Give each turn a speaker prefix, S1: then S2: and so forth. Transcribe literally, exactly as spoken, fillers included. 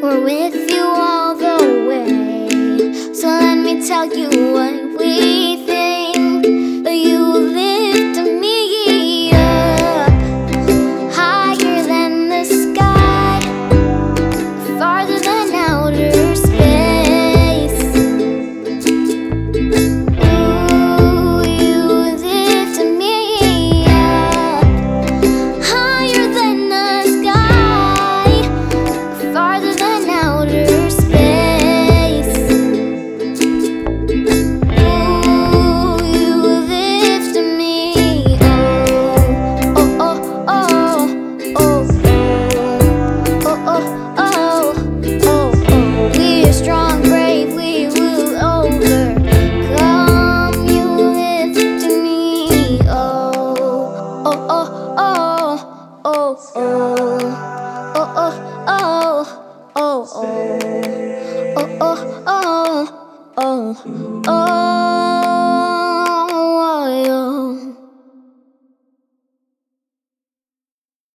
S1: We're with you all the way. So let me tell you what we think. You lift me up higher than the sky, farther than outer space. Ooh, you lift me up higher than the sky, farther than outer space. Ooh, you lift me. Oh, oh, oh, oh, oh, oh, oh, oh, oh. We are strong, brave, we will overcome. You lift me. Oh, oh, oh, oh, oh, oh, oh, oh, oh, oh, oh, oh, oh, oh, oh.